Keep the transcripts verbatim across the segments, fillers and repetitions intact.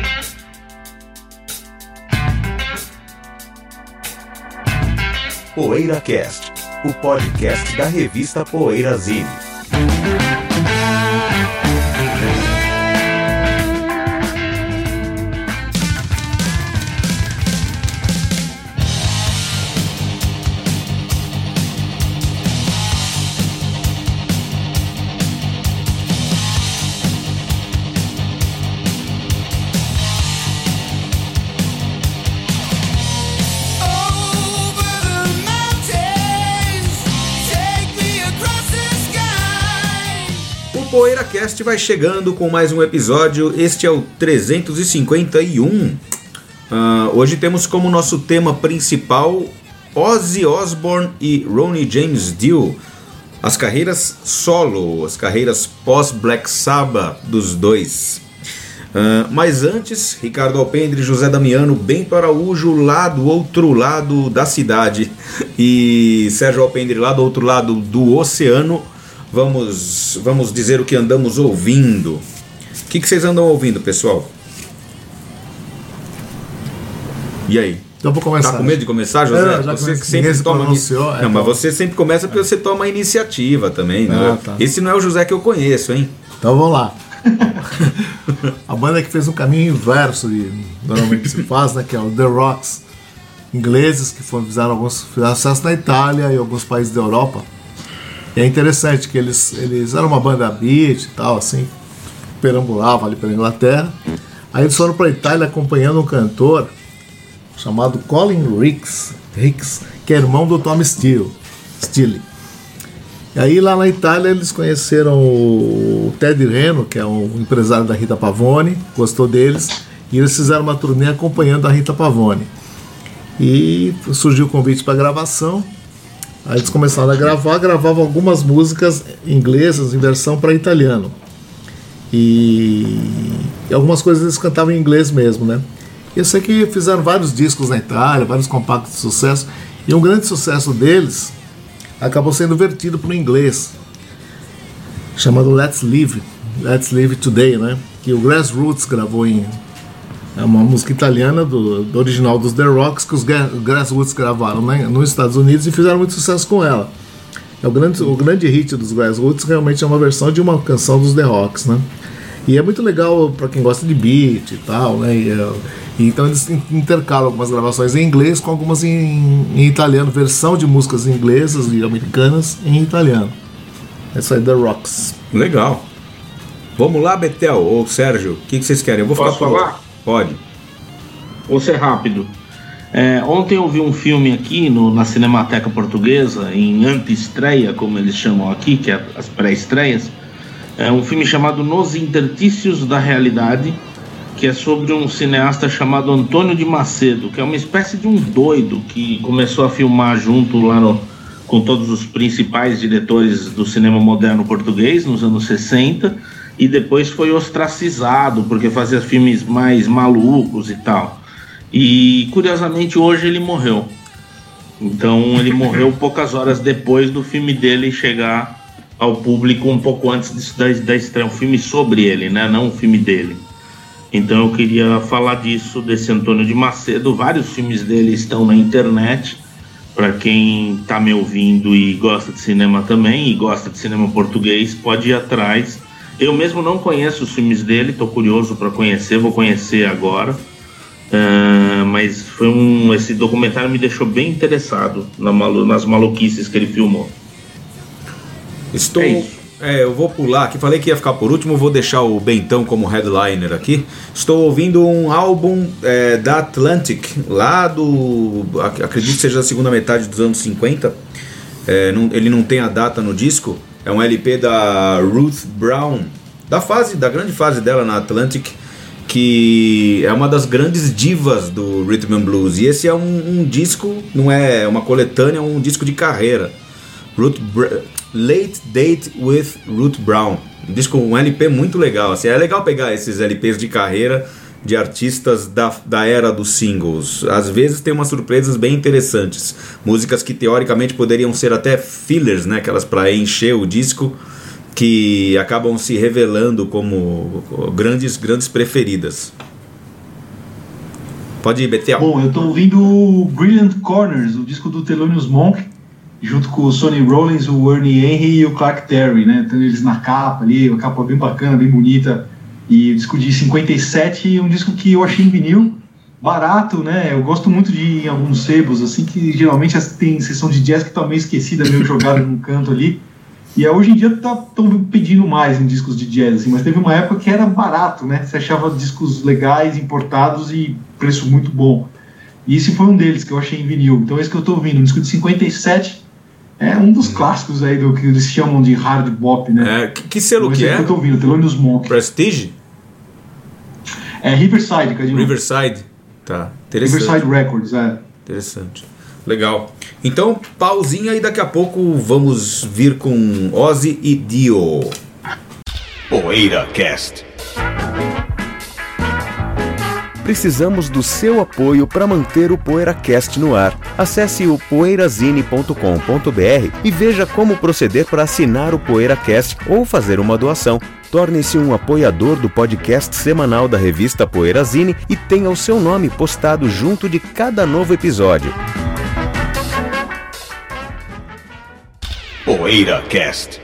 PoeiraCast, o podcast da revista Poeirazine. O PoeiraCast vai chegando com mais um episódio. Este é o trezentos e cinquenta e um. Uh, hoje temos como nosso tema principal Ozzy Osbourne e Ronnie James Dio, as carreiras solo, as carreiras pós-Black Sabbath dos dois. Uh, mas antes, Ricardo Alpendre, José Damiano, Bento Araújo lá do outro lado da cidade e Sérgio Alpendre lá do outro lado do oceano. Vamos, vamos dizer o que andamos ouvindo. O que, que vocês andam ouvindo, pessoal? E aí? Então vou começar. Tá com medo de começar, José? É, já você comece... que sempre toma pronunciou, Não, é, mas então... você sempre começa porque é. você toma a iniciativa também, né? Ah, tá. Esse não é o José que eu conheço, hein? Então vamos lá. A banda que fez um caminho inverso de normalmente se faz, né? Que é o The Rocks, ingleses que foram, fizeram alguns fizeram sucesso na Itália e alguns países da Europa. E é interessante que eles, eles eram uma banda beat e tal, assim, perambulavam ali pela Inglaterra. Aí eles foram para a Itália acompanhando um cantor chamado Colin Ricks, Ricks, que é irmão do Tom Steele. Steele. E aí lá na Itália eles conheceram o Ted Reno, que é um empresário da Rita Pavone, gostou deles, e eles fizeram uma turnê acompanhando a Rita Pavone. E surgiu o convite para gravação. Aí eles começaram a gravar, gravavam algumas músicas inglesas em versão para italiano. E... e algumas coisas eles cantavam em inglês mesmo, né? Eu sei que fizeram vários discos na Itália, vários compactos de sucesso, e um grande sucesso deles acabou sendo vertido para o inglês, chamado Let's Live, Let's Live Today, né? Que o Grassroots gravou em... É uma música italiana do, do original dos The Rocks, que os Grassroots gravaram, né, nos Estados Unidos e fizeram muito sucesso com ela. É o, grande, o grande hit dos Grassroots realmente é uma versão de uma canção dos The Rocks, né? E é muito legal para quem gosta de beat e tal, né? E, e então eles intercalam algumas gravações em inglês com algumas em, em italiano, versão de músicas inglesas e americanas em italiano. Essa aí, The Rocks. Legal. Vamos lá, Betel ou Sérgio, o que, que vocês querem? Eu vou Posso ficar falar? Por... Pode. Vou ser rápido. É, ontem eu vi um filme aqui no, na Cinemateca Portuguesa, em anti-estreia, como eles chamam aqui, que é as pré-estreias. É um filme chamado Nos Intertícios da Realidade, que é sobre um cineasta chamado Antônio de Macedo, que é uma espécie de um doido que começou a filmar junto lá no, com todos os principais diretores do cinema moderno português nos anos sessenta, e depois foi ostracizado porque fazia filmes mais malucos e tal. E curiosamente hoje ele morreu. Então ele morreu poucas horas depois do filme dele chegar ao público, um pouco antes da, da estreia. Um filme sobre ele, né? Não um filme dele. Então eu queria falar disso, desse Antônio de Macedo. Vários filmes dele estão na internet, para quem está me ouvindo e gosta de cinema também, e gosta de cinema português, pode ir atrás. Eu mesmo não conheço os filmes dele, estou curioso para conhecer, vou conhecer agora. Uh, mas foi um, esse documentário me deixou bem interessado na malu, nas maluquices que ele filmou. Estou, é é, eu vou pular aqui, falei que ia ficar por último, vou deixar o Bentão como headliner aqui. Estou ouvindo um álbum é, da Atlantic, lá do, acredito que seja da segunda metade dos anos cinquenta. É, não, ele não tem a data no disco. É um L P da Ruth Brown, da fase, da grande fase dela na Atlantic, que é uma das grandes divas do Rhythm and Blues. E esse é um, um disco, não é uma coletânea, é um disco de carreira. Ruth Br- Late Date with Ruth Brown. Um disco, um L P muito legal. Assim, é legal pegar esses L Ps de carreira de artistas da, da era dos singles. Às vezes tem umas surpresas bem interessantes. Músicas que teoricamente poderiam ser até fillers, né? Aquelas para encher o disco, que acabam se revelando como grandes, grandes preferidas. Pode ir, Betel. Bom, eu tô ouvindo o Brilliant Corners, o disco do Thelonious Monk, junto com o Sonny Rollins, o Ernie Henry e o Clark Terry, né? Então eles na capa ali, uma capa bem bacana, bem bonita. E o disco de cinquenta e sete, um disco que eu achei em vinil, barato, né? Eu gosto muito de ir em alguns sebos, assim, que geralmente tem sessão de jazz que tá meio esquecida, meio jogada num canto ali. E hoje em dia estão tá, pedindo mais em discos de jazz, assim, mas teve uma época que era barato, né? Você achava discos legais, importados e preço muito bom. E esse foi um deles que eu achei em vinil. Então esse que eu tô ouvindo, um disco de cinquenta e sete, é um dos clássicos aí do que eles chamam de hard bop, né? É, que, que selo então, que é? que eu tô ouvindo, Thelonious Monk. Prestige? É Riverside, cadê? Riverside, tá. Interessante. Riverside Records, é. Interessante. Legal. Então, pausinha e daqui a pouco vamos vir com Ozzy e Dio. PoeiraCast. Precisamos do seu apoio para manter o PoeiraCast no ar. Acesse o poeirazine ponto com ponto b r e veja como proceder para assinar o PoeiraCast ou fazer uma doação. Torne-se um apoiador do podcast semanal da revista Poeirazine e tenha o seu nome postado junto de cada novo episódio. PoeiraCast.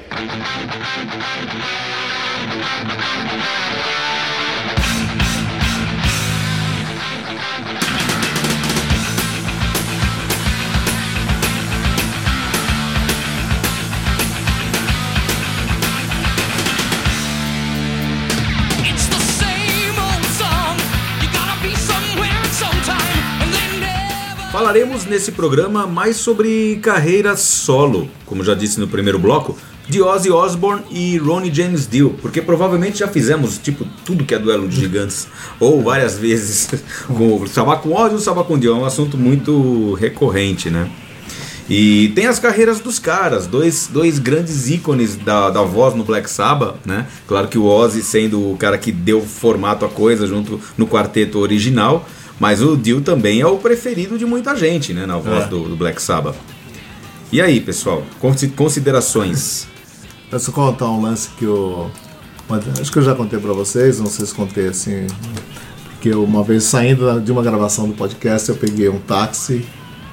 Falaremos nesse programa mais sobre carreira solo, como já disse no primeiro bloco, de Ozzy Osbourne e Ronnie James Dio, porque provavelmente já fizemos tipo tudo que é duelo de gigantes, ou várias vezes, com o Sabá com Ozzy e o Sabá com Dio, é um assunto muito recorrente, né? E tem as carreiras dos caras, dois, dois grandes ícones da, da voz no Black Sabbath, né? Claro que o Ozzy sendo o cara que deu formato à coisa junto no quarteto original, mas o Dio também é o preferido de muita gente, né, na voz é. do, do Black Sabbath. E aí, pessoal, considerações? Deixa eu contar um lance que eu... Acho que eu já contei pra vocês, não sei se contei assim... Porque uma vez saindo de uma gravação do podcast, eu peguei um táxi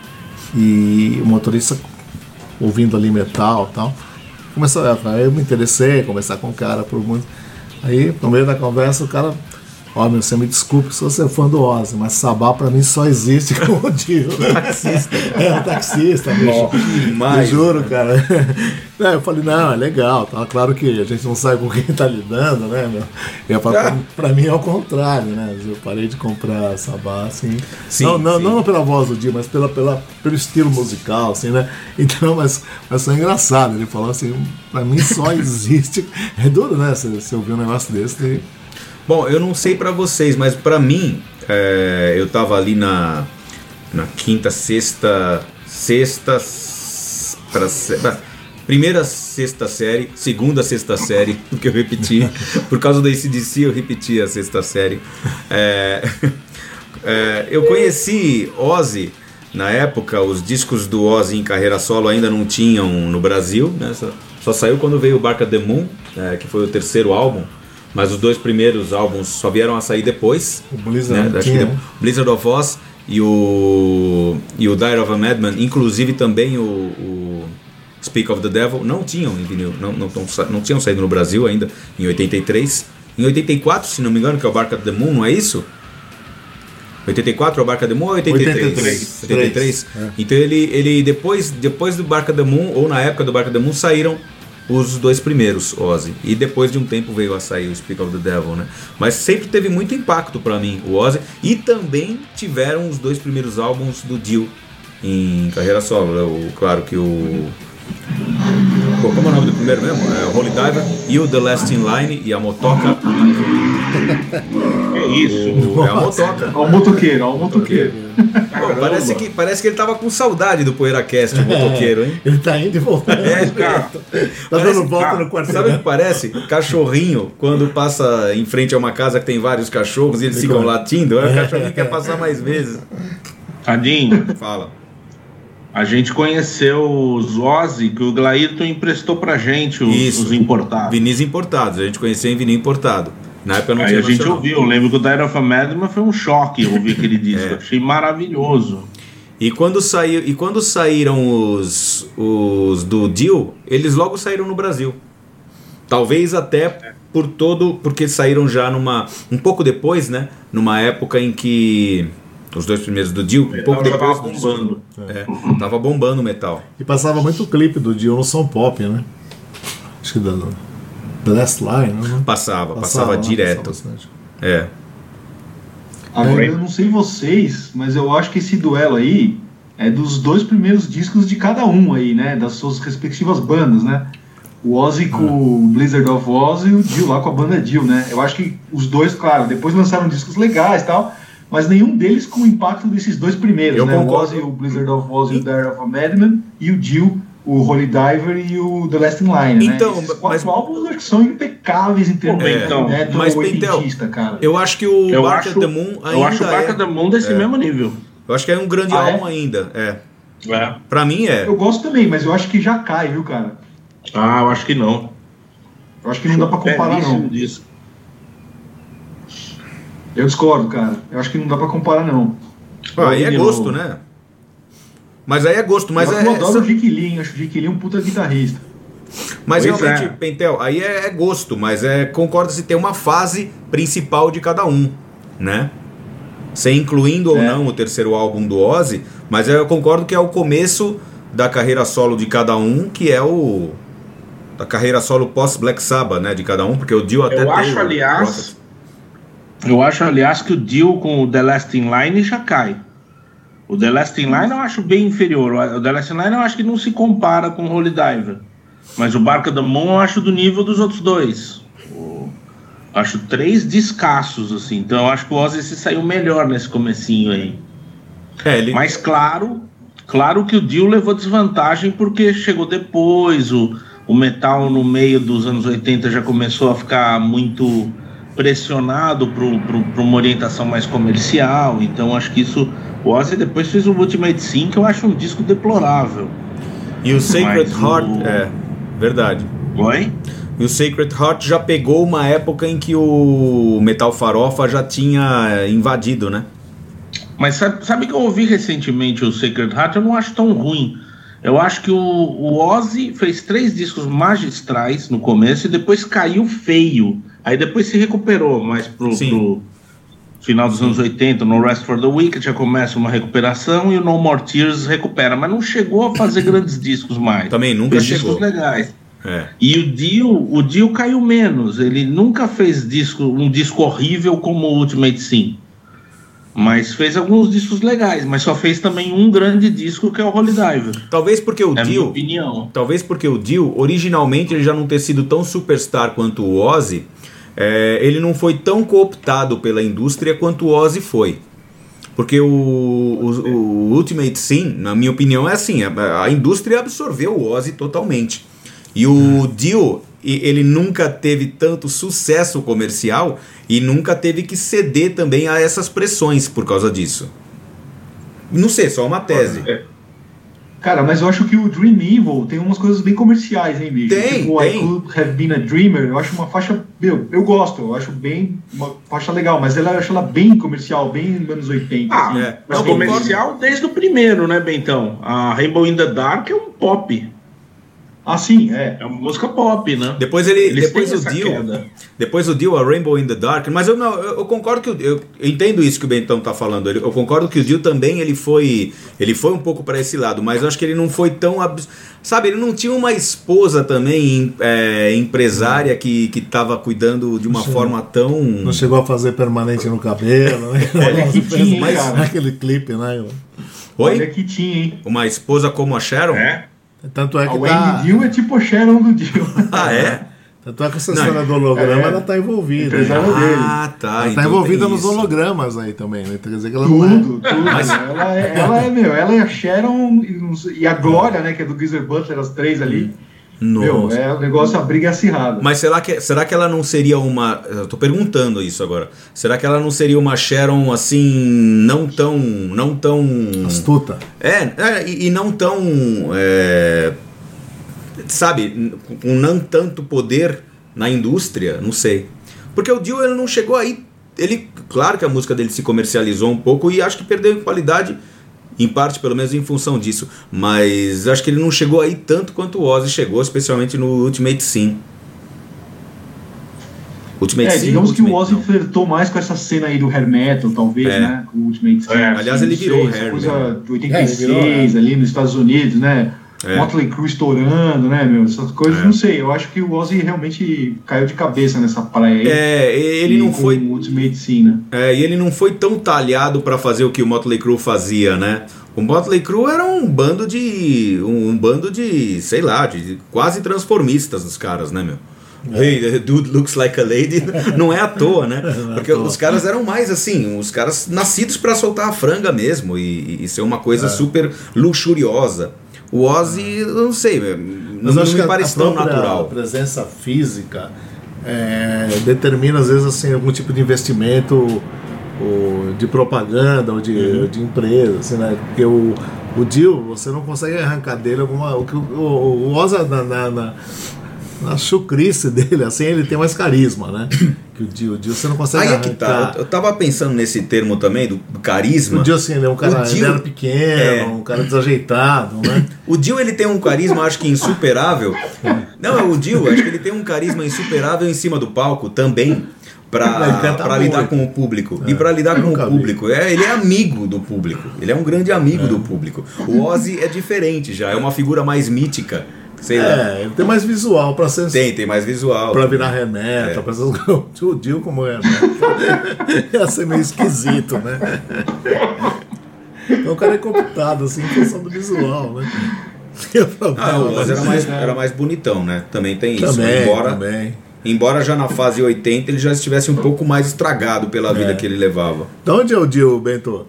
e o motorista ouvindo ali metal e tal. Começou, aí eu me interessei, conversar com o cara por muito... Aí, no meio da conversa, o cara... Ó, oh, meu, você me desculpe se você é fã do Ozzy, mas Sabá pra mim só existe como o Dio. Taxista. É, um taxista, bicho. Demais, eu juro, cara. É, eu falei, não, é legal, tá? Claro que a gente não sabe com quem tá lidando, né, meu? E pra, pra, pra mim é o contrário, né? Eu parei de comprar Sabá, assim. Sim, não, não, sim. não pela voz do Dio, mas pela, pela, pelo estilo musical, assim, né? Então, mas, mas foi engraçado. Ele falou assim, pra mim só existe. É duro, né? Você, você ouvir um negócio desse e... Bom, eu não sei pra vocês, mas pra mim, é, eu tava ali na, na quinta, sexta, sexta, pra, pra, primeira sexta série, segunda sexta série, que eu repeti, por causa do A C D C eu repeti a sexta série. É, é, eu conheci Ozzy, na época os discos do Ozzy em carreira solo ainda não tinham no Brasil, né? só, só saiu quando veio o Bark at the Moon, é, que foi o terceiro álbum. Mas os dois primeiros álbuns só vieram a sair depois. O Blizzard, né? tinha, que, Blizzard of Oz e o, e o Diary of a Madman, inclusive também o, o Speak of the Devil, não tinham em vinil, não, não, não, não tinham saído no Brasil ainda, em oitenta e três. Em oitenta e quatro, se não me engano, que é o Bark at the Moon, não é isso? oitenta e quatro é o Bark at the Moon ou oitenta e três? oitenta e três. oitenta e três? É. Então ele, ele depois, depois do Bark at the Moon, ou na época do Bark at the Moon, saíram os dois primeiros, Ozzy, e depois de um tempo veio a sair o Speak of the Devil, né? Mas sempre teve muito impacto pra mim o Ozzy, e também tiveram os dois primeiros álbuns do Dio em carreira solo, né? O, claro que o... Pô, como é o nome do primeiro mesmo? É o Holy Diver e o The Last in Line e a Motoca. É isso. O, é a Motoca. Ó o motoqueiro, ó o motoqueiro. Pô, parece, que, parece que ele tava com saudade do PoeiraCast, o motoqueiro, hein? Ele tá indo e voltando. É, cara. Tá Parece, dando volta cara, no quarto. sabe o que parece? Cachorrinho, quando passa em frente a uma casa que tem vários cachorros e eles ficam latindo, aí o cachorrinho quer passar mais vezes. Tadinho. Fala. A gente conheceu os Ozzy que o Glairton emprestou pra gente, os, os importados. Vinis importados, a gente conheceu em vinil importado. Na época não Aí tinha a gente nacional. ouviu, eu lembro que o Diary of a Madman foi um choque ouvir aquele disco, É. achei maravilhoso. E quando, saiu, e quando saíram os, os do Dio, eles logo saíram no Brasil. Talvez até por todo. Porque saíram já numa. Um pouco depois, né? Numa época em que. Os dois primeiros do Dio, um pouco Tava depois. bombando. É, tava bombando o metal. E passava muito clipe do Dio no Som Pop, né? Acho que da The Last Line, né? Passava, passava, né? direto. Passava bastante. É. Agora, eu não sei vocês, mas eu acho que esse duelo aí é dos dois primeiros discos de cada um aí, né? Das suas respectivas bandas, né? O Ozzy com o Blizzard of Oz e o Dio lá com a banda Dio, né? Eu acho que os dois, claro, depois lançaram discos legais e tal, mas nenhum deles com o impacto desses dois primeiros, Eu né? concordo. O Ozzy, o Blizzard of Oz e o Diary of a Madman, e o Dio, o Holy Diver e o The Last in Line, Então, né? Esses quatro mas- álbuns eu acho que são impecáveis em termos É, de então, metal mas, Pentel, oitentista, cara. Eu acho que o Eu Bark acho, at the Moon ainda eu acho o Bark é. at the Moon desse é. mesmo nível. Eu acho que é um grande Ah, é? álbum ainda. É. É. Pra mim é. Eu gosto também, mas eu acho que já cai, viu, cara? Ah, eu acho que não. Eu acho que não dá pra comparar, Belíssimo não. disco. Eu discordo, cara. Eu acho que não dá pra comparar, não. Ah, aí é de gosto, novo. né? Mas aí é gosto, mas eu é. adoro são- o Dick Lee, hein? Acho o Dick Lee um puta guitarrista. Mas Pois realmente, é. Pentel, aí é, é gosto, mas é concorda-se ter uma fase principal de cada um, né? Sem incluindo ou É. não o terceiro álbum do Ozzy, mas eu concordo que é o começo da carreira solo de cada um, que é o da carreira solo pós Black Sabbath, né, de cada um, porque o Dio até Eu tem acho, o- aliás, eu acho, aliás, que o Dio com o The Last in Line já cai. O The Last in Line eu acho bem inferior. O The Last in Line eu acho que não se compara com o Holy Diver. Mas o Bark at the Moon eu acho do nível dos outros dois. O- Acho três descassos, assim. Então eu acho que o Ozzy se saiu melhor nesse comecinho aí. É, ele Mas claro, claro que o Dio levou desvantagem porque chegou depois, o, o metal no meio dos anos oitenta já começou a ficar muito pressionado para uma orientação mais comercial, então acho que isso... O Ozzy depois fez o Ultimate Sin, que eu acho um disco deplorável. e o Sacred Mas Heart, o- é, verdade. Oi? E o Sacred Heart já pegou uma época em que o Metal Farofa já tinha invadido, né? Mas sabe, sabe que eu ouvi recentemente o Sacred Heart? Eu não acho tão ruim. Eu acho que o, o Ozzy fez três discos magistrais no começo e depois caiu feio. Aí depois se recuperou mais pro, Sim. pro final dos anos oitenta. No Rest for the Wicked já começa uma recuperação e o No More Tears recupera. Mas não chegou a fazer grandes discos mais. Também nunca Fez chegou. discos legais. É. E o Dio, o Dio caiu menos. Ele nunca fez disco, um disco horrível como o Ultimate Sin. Mas fez alguns discos legais. Mas só fez também um grande disco que é o Holy Diver. Talvez porque o É a minha Dio, opinião. talvez porque o Dio, originalmente ele já não ter sido tão superstar quanto o Ozzy, é, ele não foi tão cooptado pela indústria quanto o Ozzy foi. Porque o, o, o Ultimate Sin, na minha opinião, é assim, a, a indústria absorveu o Ozzy totalmente. E o Dio, e- ele nunca teve tanto sucesso comercial e nunca teve que ceder também a essas pressões por causa disso. Não sei, só uma tese. Cara, mas eu acho que o Dream Evil tem umas coisas bem comerciais, hein, bicho? Tem, tipo, tem. I Could Have Been a Dreamer, eu acho uma faixa, meu, eu gosto, eu acho bem, uma faixa legal, mas ela, eu acho ela bem comercial, bem anos oitenta. Ah, assim. é. mas Não, comercial desde o primeiro, né, Bentão? A Rainbow in the Dark é um pop. Ah, sim, é. É uma música pop, né? Depois ele, Eles depois têm o essa Dio, queda. depois o Dio, a Rainbow in the Dark, mas eu não, eu, eu concordo que o, eu, eu entendo isso que o Bentão tá falando. Ele- Eu concordo que o Dio também ele foi, ele foi um pouco para esse lado, mas eu acho que ele não foi tão, abs- sabe, ele não tinha uma esposa também é, empresária que que tava cuidando de uma Sim. forma tão. Não chegou a fazer permanente no cabelo, né? Olha que tinha, hein, Mas cara? aquele clipe, né? Olha Oi? que tinha, hein? Uma esposa como a Sharon? É? Tanto é A que Wendy tá, Dio é tipo o Sharon do Dio. Ah, é? tanto é que essa Não, história do holograma é. ela tá envolvida. Empresária né? dele. Ah, tá. Ela tá então envolvida tem nos isso. hologramas aí também, né? Quer dizer que ela não é. Tudo, tudo. Ela, é, ela é, meu, ela é a Sharon e não sei- e a Glória, né, que é do Geezer Butler, as três ali. Meu, Nossa. é o negócio, a briga é acirrada. Mas será que, será que ela não seria uma. Eu tô perguntando isso agora. Será que ela não seria uma Sharon assim, não tão. Não tão. Astuta. É, é, e, e não tão. é, sabe, com não tanto poder na indústria? Não sei. Porque o Dio ele não chegou aí. Ele, claro que a música dele se comercializou um pouco e acho que perdeu em qualidade, em parte pelo menos em função disso. Mas acho que ele não chegou aí tanto quanto o Ozzy chegou, especialmente no Ultimate Sin. Ultimate é, Sin, digamos Ultimate, que o Ozzy não. flertou mais com essa cena aí do hair metal, talvez, É. né? Com o Ultimate Sin. É, aliás, ele Não virou sei, essa hair, coisa né? de oitenta e É, ele virou, seis, é. ali nos Estados Unidos, né? É. Motley Crue estourando, né, meu? Essas coisas, É. não sei. Eu acho que o Ozzy realmente caiu de cabeça nessa praia aí. É, ele e não com foi. o Ultimate Sin, né? É, e ele não foi tão talhado pra fazer o que o Motley Crue fazia, né? O Motley Crue era um bando de. um, um bando de. sei lá, de, de quase transformistas dos caras, né, meu? Hey, the dude looks like a lady. Não é à toa, né? Porque os caras eram mais assim, os caras nascidos pra soltar a franga mesmo e, e ser uma coisa É. super luxuriosa. O Ozzy, eu não sei, não, Mas não acho me que parece a tão própria natural. presença física é, determina às vezes assim algum tipo de investimento ou de propaganda ou de, Uhum. de empresa, assim, né? Porque o, o Dio, você não consegue arrancar dele alguma. O, que o, o, o Ozzy na, na, na, na chucrice dele, assim, ele tem mais carisma, né? Que o Dio, o Dio você não consegue Aí é arrancar. que tá, eu, eu tava pensando nesse termo também, do, do carisma. O Dio, assim, ele é um cara, O Dio- ele era pequeno, é. um cara desajeitado, né? O Dio ele tem um carisma, acho que insuperável. Não, o Dio, acho que ele tem um carisma insuperável em cima do palco também. Ele Pra, canta pra lidar muito. com o público. É. E pra lidar Eu com o nunca vi. público. É, ele é amigo do público. Ele é um grande amigo do público. O Ozzy é diferente já, é uma figura mais mítica. Sei lá. É, ele tem mais visual pra ser. Tem, tem mais visual. Pra virar remeta, É. pra essas coisas. O Dio como remeta. Ia ser meio esquisito, né? Então o cara é computado, assim, em função do visual, né? Ah, o Ozzy era mais, era mais bonitão, né? Também tem isso. Também, embora, também. embora já na fase oitenta ele já estivesse um pouco mais estragado pela vida É. que ele levava. De onde é o Dio, Bento?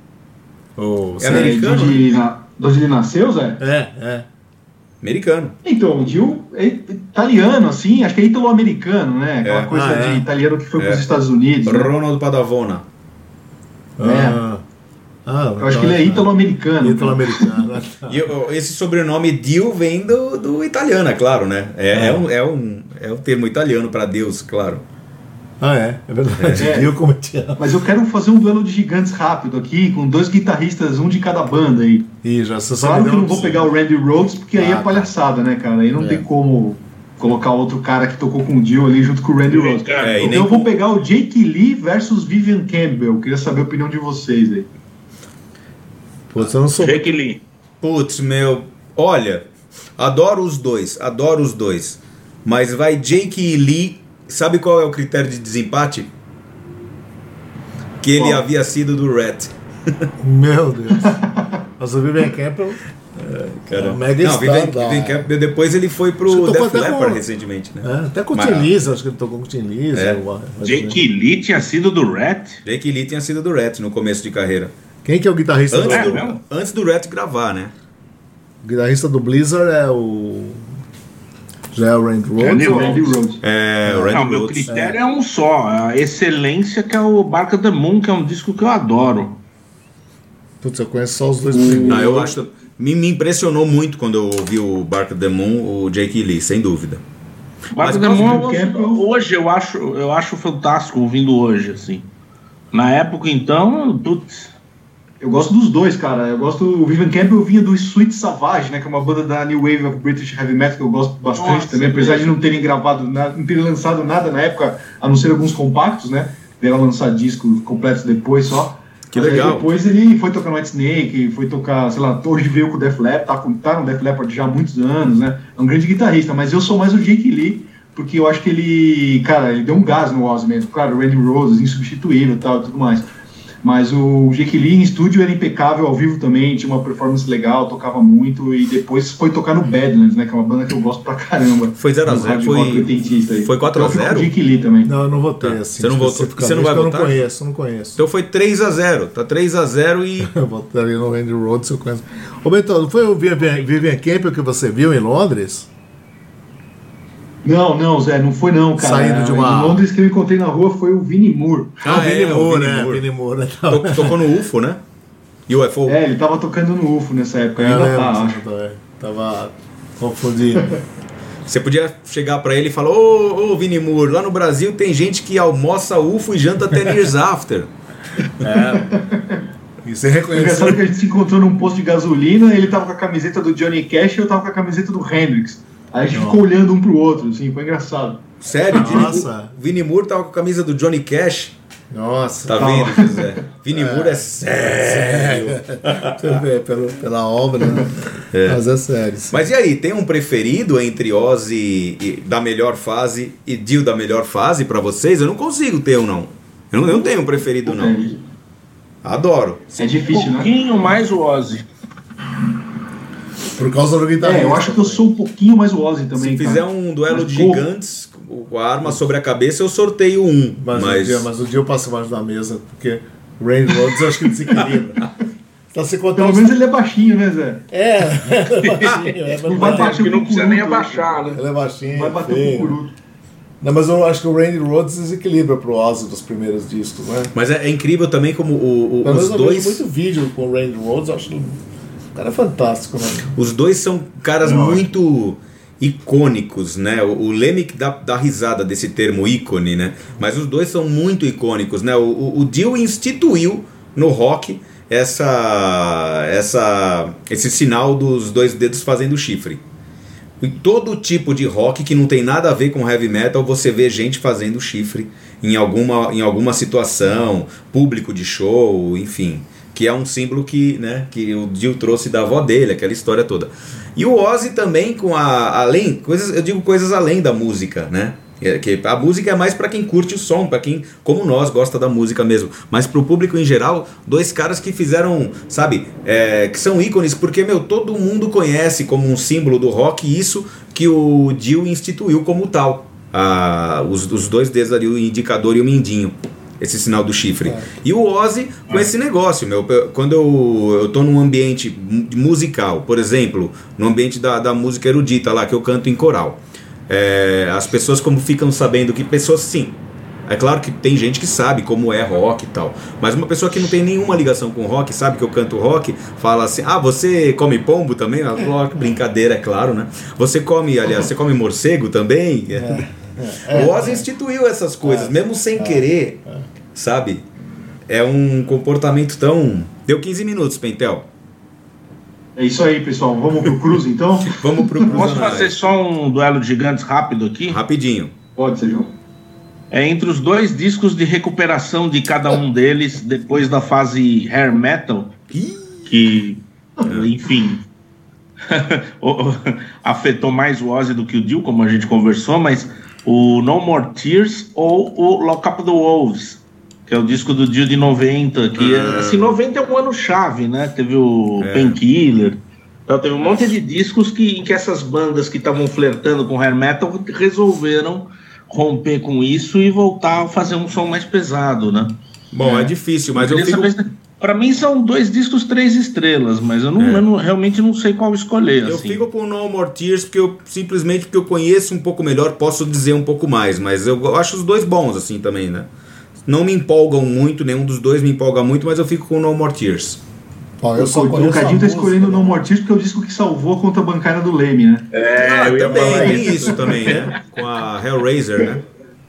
O É americano, De onde ele na- de onde ele nasceu, Zé? É, é. Americano. Então, o Dio é italiano, assim, acho que é italo-americano, né? Aquela É. coisa Ah, é. de italiano que foi É. para os Estados Unidos. Né? Ronald Padavona. Ah, ah, Eu acho que ele é italo-americano. Italo-americano. E o- esse sobrenome Dio vem do, do italiano, é claro, né? É, é, um, é, um, é um termo italiano para Deus, claro. Ah, é, é verdade. É. Dio como te ama. Mas eu quero fazer um duelo de gigantes rápido aqui, com dois guitarristas, um de cada banda aí. Ih, já você só Claro me que deu eu não vou opção. pegar o Randy Rhoads, porque aí Ah, é tá. palhaçada, né, cara? Aí não É. tem como colocar outro cara que tocou com o Dio ali junto com o Randy Rhoads. É, e Então nem eu vou com- pegar o Jake Lee versus Vivian Campbell. Queria saber a opinião de vocês aí. Pô, você não sou. Jake Lee. Putz, meu. Olha, adoro os dois, adoro os dois. Mas vai Jake e Lee. Sabe qual é o critério de desempate? Que ele Qual? havia sido do Rat. Meu Deus. Mas o Vivian Campbell. Cara. É um mega Não, star Vivian, da- Vivian Campbell, depois ele foi Você pro tocou Def até Leppard com- recentemente, né? É, até com o Mas- Tim Lisa, acho que ele tocou com o Tim Lisa. É. eu- eu- Jake Lee tinha sido do Rat? Jake Lee tinha sido do Rat no começo de carreira. Quem que é o guitarrista Antes, do, É do, mesmo? antes do Rat gravar, né? o guitarrista do Blizzard é o. Já é o Randy Rhoads? Randy ou- Randy Rhoads. É, o Não, Randy meu Rhoads. critério é. um só. A excelência, que é o Bark of the Moon, que é um disco que eu adoro. Putz, eu conheço só os dois primeiros. Não, eu acho. Me, me impressionou muito quando eu ouvi o Bark of the Moon, o Jake Lee, sem dúvida. Bark Mas of the o Moon, Vivian eu- Campbell- hoje eu acho, eu acho fantástico ouvindo hoje, assim. Na época, então, putz. Eu gosto dos dois, cara. Eu gosto. O Vivian Campbell vinha do Sweet Savage, né? Que é uma banda da New Wave of British Heavy Metal que eu gosto bastante Nossa, também, apesar Deus. de não terem gravado nada, não terem lançado nada na época, a não ser alguns compactos, né? Vieram lançar discos completos depois só. Que Mas aí legal. depois ele foi tocar no White Snake, foi tocar, sei lá, hoje veio com o Def Leppard, tá, com- tá no Def Leppard já há muitos anos, né? É um grande guitarrista, mas eu sou mais o Jake Lee, porque eu acho que ele, cara, ele deu um gás no Ozzy mesmo. Claro, o Randy Rhoads, insubstituível e tal, e tudo mais. Mas o Jake Lee em estúdio era impecável, ao vivo também, tinha uma performance legal, tocava muito, e depois foi tocar no Badlands, né? Que é uma banda que eu gosto pra caramba. Foi zero a Um zero, hard foi- rock oitentista aí. foi quatro a Eu fico com zero? o Jake Lee também. Não, eu não votei Tá. assim. Você não votou- especificamente, você não vai porque votar? Eu não conheço, eu não conheço. Então foi três a zero. Tá três a zero e. Eu votaria no Randy Rhoads, eu conheço. Ô, Bento, não foi o Vivian, Vivian Campbell que você viu em Londres? Não, não, Zé, não foi não, cara. Saindo de uma- Em Londres que eu encontrei na rua foi o Vinnie Moore. Ah, o Vinnie é, o Moore, Vinnie né? Moore. Vinnie Moore, né? To- Tocou no U F O, né? U F O. É, ele tava tocando no U F O nessa época, Eu ainda lembro tá, disso acho. também. Tava confundido. Você podia chegar pra ele e falar: Ô, ô Vini Moore, lá no Brasil tem gente que almoça U F O e janta Ten Years After. É. E você É reconheceu. engraçado que a gente se encontrou num posto de gasolina, ele tava com a camiseta do Johnny Cash e eu tava com a camiseta do Hendrix. Aí a gente ficou olhando um pro outro, assim, foi engraçado. Sério? Nossa. Vini Moore tava com a camisa do Johnny Cash. Nossa. Tá vendo, José? Vini Moore é sério. Você vê, pelo, pela obra, né? É. Mas é sério. sim. Mas e aí, tem um preferido entre Ozzy e- da melhor fase e Dio da melhor fase pra vocês? Eu não consigo ter um, não. Eu não, eu não tenho um preferido, não. Adoro. É difícil, Um né? pouquinho mais o Ozzy. Por causa do guitarrista. É, eu acho que eu sou um pouquinho mais o Ozzy também, Se fizer cara. um duelo Mas de pouco. gigantes com a arma sobre a cabeça, eu sorteio um. Mas, Mas, O dia, mas o dia eu passo embaixo da mesa, porque o Randy Rhoads eu acho que desequilibra. Então você contar Pelo os... menos ele é baixinho, né, Zé? É, ele é baixinho. É, Não vai mas- baixar Que não precisa nem cucuruto, abaixar, né? ele é baixinho. Vai bater feio. o cucuruto. Não, mas eu acho que o Randy Rhoads desequilibra pro Ozzy dos primeiros discos, né? mas é, é incrível também como o- o- Pelo os menos eu vejo dois. muito vídeo com o Randy Rhoads, eu acho que o cara é fantástico, né? Os dois são caras muito icônicos, né? O, o Lemmy que dá, dá risada desse termo ícone, né? Mas os dois são muito icônicos, né? O, o, o Dio instituiu no rock essa, essa, esse sinal dos dois dedos fazendo chifre. Em todo tipo de rock que não tem nada a ver com heavy metal, você vê gente fazendo chifre em alguma, em alguma situação, público de show, enfim. Que é um símbolo que, né, que o Dio trouxe da avó dele, aquela história toda. E o Ozzy também, com a, além, coisas, eu digo coisas além da música, né? É que a música é mais pra quem curte o som, pra quem, como nós, gosta da música mesmo. Mas pro público em geral, dois caras que fizeram, sabe, é, que são ícones, porque, meu, todo mundo conhece como um símbolo do rock isso que o Dio instituiu como tal. Ah, os, os dois dedos ali, o indicador e o mindinho. Esse sinal do chifre. É. E o Ozzy com é. esse negócio, meu. Quando eu, eu tô num ambiente musical, por exemplo, no ambiente da, da música erudita lá, que eu canto em coral. É, as pessoas como ficam sabendo que pessoas sim. É claro que tem gente que sabe como é rock e tal. Mas uma pessoa que não tem nenhuma ligação com rock, sabe que eu canto rock, fala assim: ah, você come pombo também? Ah, brincadeira, é claro, né? Você come, aliás, você come morcego também? É. É, o Ozzy é, instituiu essas coisas, é, mesmo sem é, querer, é. sabe? É um comportamento tão... Deu quinze minutos, Pentel. É isso aí, pessoal. Vamos pro Cruz, então? Vamos pro Cruz. Posso fazer só um duelo de gigantes rápido aqui? Rapidinho. Pode ser, João. É entre os dois discos de recuperação de cada um deles, depois da fase hair metal, que, enfim... afetou mais o Ozzy do que o Dio, como a gente conversou, mas o No More Tears ou o Lock Up the Wolves, que é o disco do Dio de noventa, que ah. assim, noventa é um ano chave, né? Teve o é. Painkiller, então, teve um monte de discos que, em que essas bandas que estavam flertando com hair metal resolveram romper com isso e voltar a fazer um som mais pesado, né? Bom, é, é difícil, mas eu, eu fico... saber... Pra mim são dois discos três estrelas, mas eu, não, é. eu não, realmente não sei qual escolher. Eu assim. fico com No More Tears porque eu simplesmente porque eu conheço um pouco melhor, posso dizer um pouco mais, mas eu acho os dois bons assim também, né? Não me empolgam muito, nenhum dos dois me empolga muito, mas eu fico com No More Tears. Bom, eu só o Cadinho tá escolhendo No More Tears porque é o disco que salvou a conta bancária do Leme, né? É, ah, eu também, tem isso também, né? Com a Hellraiser, né?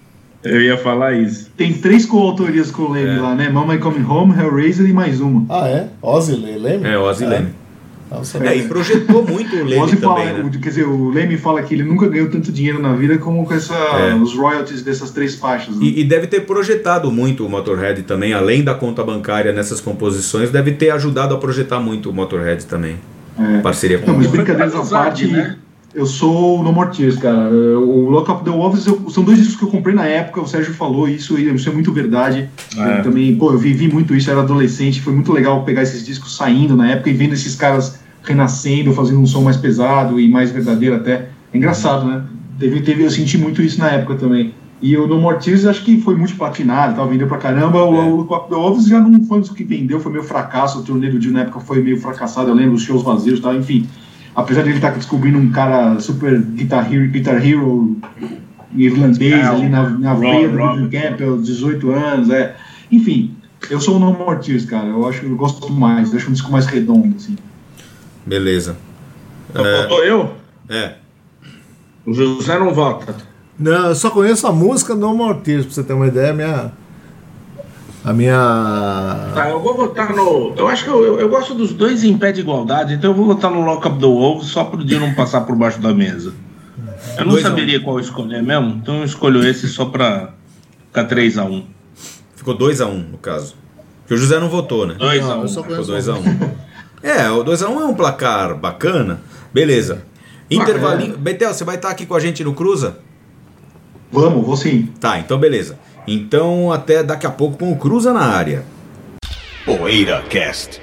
Eu ia falar isso. Tem três coautorias com o Leme é. lá, né? Mama I Come Home, Hellraiser e mais uma. Ah, é? Ozzy Leme? É, Ozzy é. Leme. É, e projetou muito o Leme também, fala, né? Quer dizer, o Leme fala que ele nunca ganhou tanto dinheiro na vida como com essa, é. os royalties dessas três faixas. Né? E, e deve ter projetado muito o Motorhead também, além da conta bancária nessas composições, deve ter ajudado a projetar muito o Motorhead também. É. Parceria com Não, mas brincadeiras à parte, né? Eu sou o No More Tears, cara. O Lock Up the Wolves eu, são dois discos que eu comprei na época, o Sérgio falou isso, e isso é muito verdade. É. Eu também, pô, eu vivi muito isso, eu era adolescente, foi muito legal pegar esses discos saindo na época e vendo esses caras renascendo, fazendo um som mais pesado e mais verdadeiro até. É engraçado, né? Teve, teve, eu senti muito isso na época também. E o No More Tears acho que foi multiplatinado, tal, vendeu pra caramba. O, é. o Lock Up the Wolves já não foi um que vendeu, foi meio fracasso. O turnê do Dio na época foi meio fracassado, eu lembro, os shows vazios e tal, enfim. Apesar de ele estar descobrindo um cara super guitar hero, guitar hero irlandês é, ali na, na veia do Glenn Campbell, dezoito anos, é. Enfim, eu sou o No More Tears, cara. Eu acho, eu gosto mais, eu acho um disco mais redondo, assim. Beleza. Então, é... eu? É. O José não vota. Não, eu só conheço a música No More Tears, pra você ter uma ideia, a minha... A minha... Tá, eu vou votar no... Eu acho que eu, eu, eu gosto dos dois em pé de igualdade, então eu vou votar no Lock Up the Wolves só pro dia não passar por baixo da mesa. Eu não saberia qual escolher mesmo, então eu escolho esse só pra ficar três a um. Ficou dois a um no caso. Porque o José não votou, né? dois a um. Ficou dois a um. É, o dois a um é um placar bacana. Beleza. Intervalinho. Betel, você vai estar aqui com a gente no Cruza? Vamos, vou sim. Tá, então beleza. Então até daqui a pouco com o Cruza na área. PoeiraCast.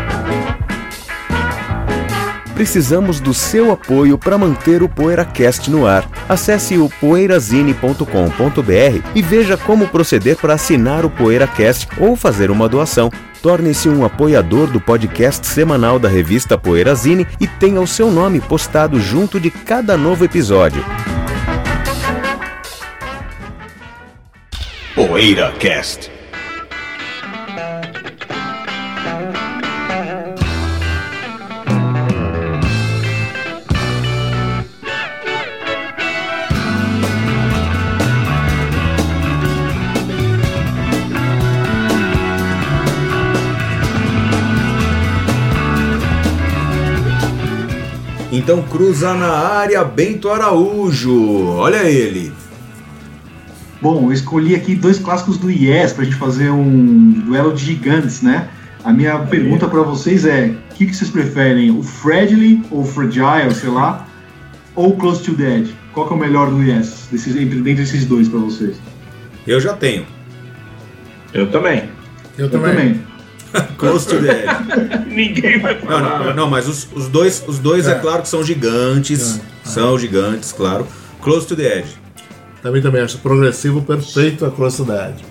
Precisamos do seu apoio para manter o PoeiraCast no ar. Acesse o poeirazine ponto com ponto b r e veja como proceder para assinar o PoeiraCast ou fazer uma doação. Torne-se um apoiador do podcast semanal da revista Poeirazine e tenha o seu nome postado junto de cada novo episódio. PoeiraCast. Então Cruza na área, Bento Araújo. Olha ele. Bom, eu escolhi aqui dois clássicos do Yes pra gente fazer um duelo de gigantes, né? A minha pergunta pra vocês é: o que, que vocês preferem? O Fragile ou Fragile, sei lá, ou Close to the Edge? Qual que é o melhor do Yes, desses, entre, dentre esses dois pra vocês? Eu já tenho. Eu também. Eu, Eu também. também. Close to the Edge. Ninguém vai Não, falar. não, não, mas os, os dois, os dois é. É. claro que são gigantes. É. São gigantes, claro. Close to the Edge. Também também acho progressivo perfeito a Close to the Edge.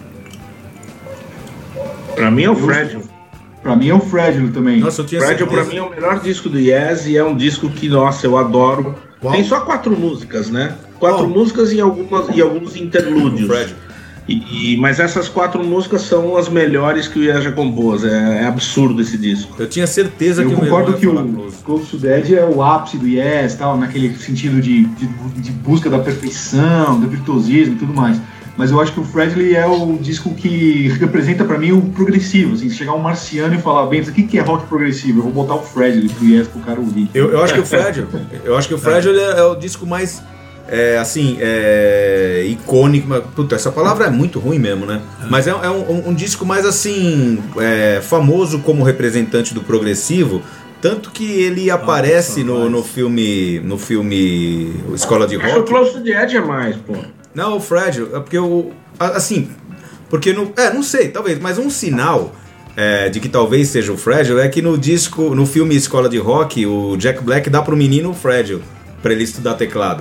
Pra mim é o Eu- Fragile. Pra mim é o Fragile também. Nossa, eu tinha Fragile pra certeza. mim é o melhor disco do Yes e é um disco que, nossa, eu adoro. Qual? Tem só quatro músicas, né? Quatro Qual? músicas e, algumas, e alguns interlúdios. Fragile. E, e- mas essas quatro músicas são as melhores que o Yes já compôs. É, é absurdo esse disco. Eu tinha certeza Eu que concordo o que meu ia o falar Close. Close to the Edge é o ápice do Yes, tal, naquele sentido de, de, de busca da perfeição, do virtuosismo e tudo mais. Mas eu acho que o Fragile é o disco que representa pra mim o progressivo. Assim, se chegar um marciano e falar, bem, o que que é rock progressivo? Eu vou botar o Fragile pro Yes pro cara ouvir. Eu, eu acho que o Fragile, eu acho que o Fragile é, é o disco mais é, assim, é, icônico. mas, Puta, essa palavra é muito ruim mesmo, né? Mas é, é um, um- um disco mais assim é, famoso como representante do progressivo. Tanto que ele aparece no, no filme no filme Escola de Acho que o Rock. Close to the Edge é mais, pô. Não, o Fragile, é porque o. a- Assim, porque no. É, não sei, talvez, mas um sinal é, de que talvez seja o Fragile é que no disco, no filme Escola de Rock, o Jack Black dá pro menino o Fragile, pra ele estudar teclado.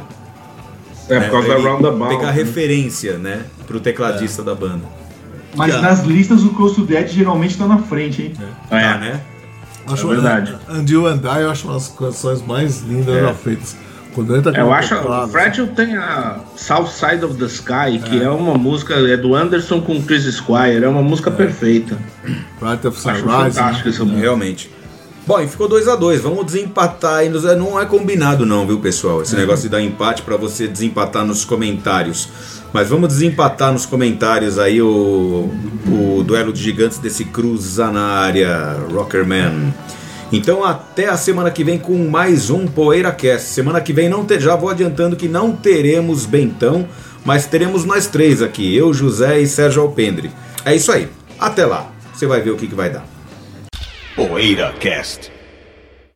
É por causa pra da ele Roundabout. pegar né? referência, né, pro tecladista da banda. Mas Yeah. nas listas o Close to the Edge geralmente tá na frente, hein? É. Tá, né? Acho É verdade. And You and I eu acho uma das canções mais lindas É. já feitas. Quando entra Eu com acho teclado, o Fragile tem a South Side of the Sky, que é. uma música, é do Anderson com Chris Squire, é uma música perfeita. Right of Acho Sunrise. fantástico essa música. Realmente. Bom, e ficou dois a dois. Vamos desempatar aí. nos- Não é combinado não, viu, pessoal? Esse negócio de dar empate pra você desempatar nos comentários. Mas vamos desempatar nos comentários aí o, o duelo de gigantes desse Cruza na área, Rockerman. Então até a semana que vem com mais um PoeiraCast. Semana que vem não ter, já vou adiantando que não teremos Bentão, mas teremos nós três aqui, eu, José e Sérgio Alpendre. É isso aí. Até lá. Você vai ver o que, que vai dar. PoeiraCast.